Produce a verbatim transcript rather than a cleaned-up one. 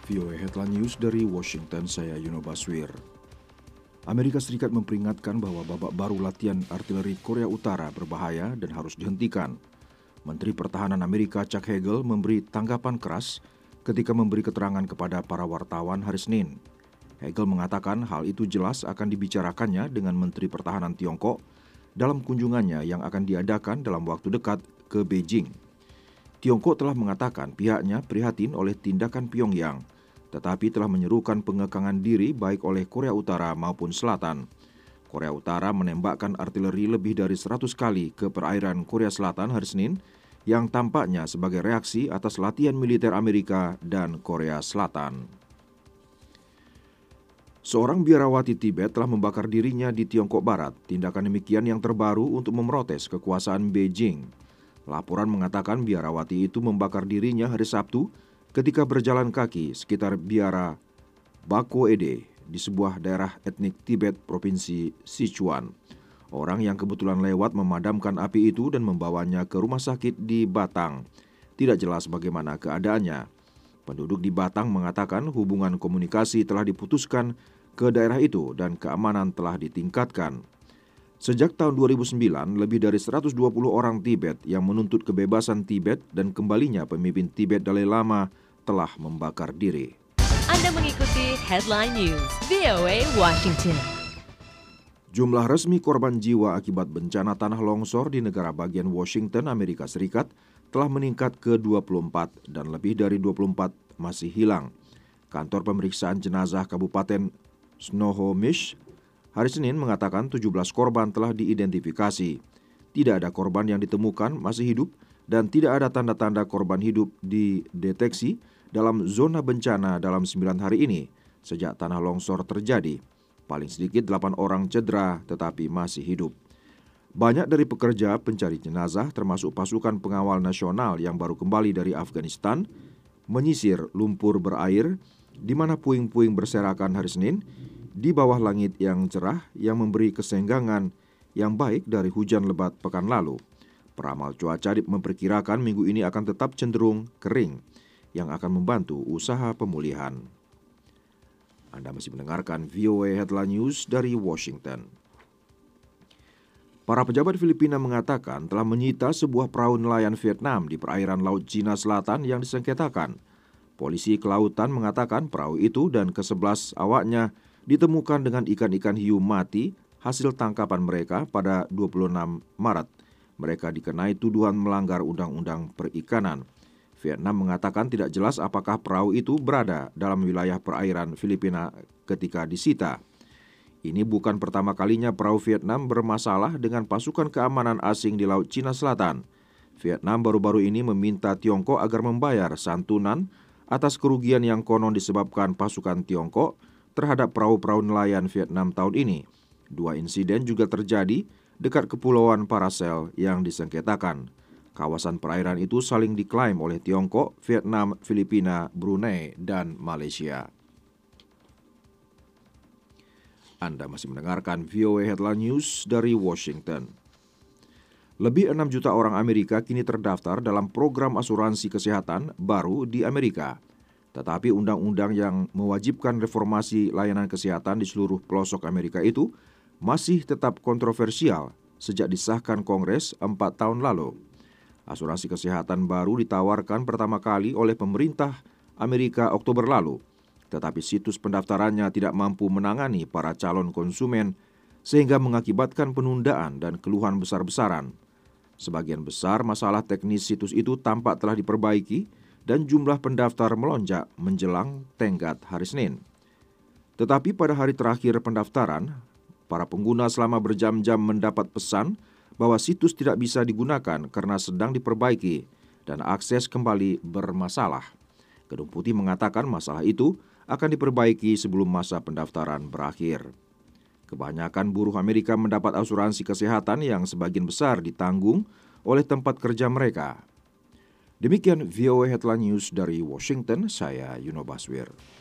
V O A Headline News dari Washington, saya Yuno Baswir. Amerika Serikat memperingatkan bahwa babak baru latihan artileri Korea Utara berbahaya dan harus dihentikan. Menteri Pertahanan Amerika Chuck Hagel memberi tanggapan keras ketika memberi keterangan kepada para wartawan hari Senin. Hagel mengatakan hal itu jelas akan dibicarakannya dengan Menteri Pertahanan Tiongkok dalam kunjungannya yang akan diadakan dalam waktu dekat ke Beijing. Tiongkok telah mengatakan pihaknya prihatin oleh tindakan Pyongyang, tetapi telah menyerukan pengekangan diri baik oleh Korea Utara maupun Selatan. Korea Utara menembakkan artileri lebih dari seratus kali ke perairan Korea Selatan hari Senin, yang tampaknya sebagai reaksi atas latihan militer Amerika dan Korea Selatan. Seorang biarawati Tibet telah membakar dirinya di Tiongkok Barat. Tindakan demikian yang terbaru untuk memprotes kekuasaan Beijing. Laporan mengatakan biarawati itu membakar dirinya hari Sabtu ketika berjalan kaki sekitar biara Bakoede di sebuah daerah etnik Tibet provinsi Sichuan. Orang yang kebetulan lewat memadamkan api itu dan membawanya ke rumah sakit di Batang. Tidak jelas bagaimana keadaannya. Penduduk di Batang mengatakan hubungan komunikasi telah diputuskan ke daerah itu dan keamanan telah ditingkatkan. Sejak tahun dua ribu sembilan, lebih dari seratus dua puluh orang Tibet yang menuntut kebebasan Tibet dan kembalinya pemimpin Tibet Dalai Lama telah membakar diri. Anda mengikuti Headline News V O A Washington. Jumlah resmi korban jiwa akibat bencana tanah longsor di negara bagian Washington, Amerika Serikat telah meningkat ke dua puluh empat dan lebih dari dua puluh empat masih hilang. Kantor pemeriksaan jenazah Kabupaten Snohomish hari Senin mengatakan tujuh belas korban telah diidentifikasi. Tidak ada korban yang ditemukan masih hidup dan tidak ada tanda-tanda korban hidup dideteksi dalam zona bencana dalam sembilan hari ini sejak tanah longsor terjadi. Paling sedikit delapan orang cedera tetapi masih hidup. Banyak dari pekerja pencari jenazah termasuk pasukan pengawal nasional yang baru kembali dari Afghanistan menyisir lumpur berair di mana puing-puing berserakan hari Senin di bawah langit yang cerah yang memberi kesenggangan yang baik dari hujan lebat pekan lalu. Peramal cuaca memperkirakan minggu ini akan tetap cenderung kering yang akan membantu usaha pemulihan. Anda masih mendengarkan V O A Headline News dari Washington. Para pejabat Filipina mengatakan telah menyita sebuah perahu nelayan Vietnam di perairan Laut Cina Selatan yang disengketakan. Polisi kelautan mengatakan perahu itu dan kesebelas awaknya ditemukan dengan ikan-ikan hiu mati hasil tangkapan mereka pada dua puluh enam Maret. Mereka dikenai tuduhan melanggar undang-undang perikanan. Vietnam mengatakan tidak jelas apakah perahu itu berada dalam wilayah perairan Filipina ketika disita. Ini bukan pertama kalinya perahu Vietnam bermasalah dengan pasukan keamanan asing di Laut Cina Selatan. Vietnam baru-baru ini meminta Tiongkok agar membayar santunan atas kerugian yang konon disebabkan pasukan Tiongkok terhadap perahu-perahu nelayan Vietnam tahun ini. Dua insiden juga terjadi dekat Kepulauan Paracel yang disengketakan. Kawasan perairan itu saling diklaim oleh Tiongkok, Vietnam, Filipina, Brunei, dan Malaysia. Anda masih mendengarkan V O A Headline News dari Washington. Lebih enam juta orang Amerika kini terdaftar dalam program asuransi kesehatan baru di Amerika. Tetapi undang-undang yang mewajibkan reformasi layanan kesehatan di seluruh pelosok Amerika itu masih tetap kontroversial sejak disahkan Kongres empat tahun lalu. Asuransi kesehatan baru ditawarkan pertama kali oleh pemerintah Amerika Oktober lalu, tetapi situs pendaftarannya tidak mampu menangani para calon konsumen sehingga mengakibatkan penundaan dan keluhan besar-besaran. Sebagian besar masalah teknis situs itu tampak telah diperbaiki dan jumlah pendaftar melonjak menjelang tenggat hari Senin. Tetapi pada hari terakhir pendaftaran, para pengguna selama berjam-jam mendapat pesan bahwa situs tidak bisa digunakan karena sedang diperbaiki dan akses kembali bermasalah. Gedung Putih mengatakan masalah itu akan diperbaiki sebelum masa pendaftaran berakhir. Kebanyakan buruh Amerika mendapat asuransi kesehatan yang sebagian besar ditanggung oleh tempat kerja mereka. Demikian V O A Headline News dari Washington, saya Yuno Baswir.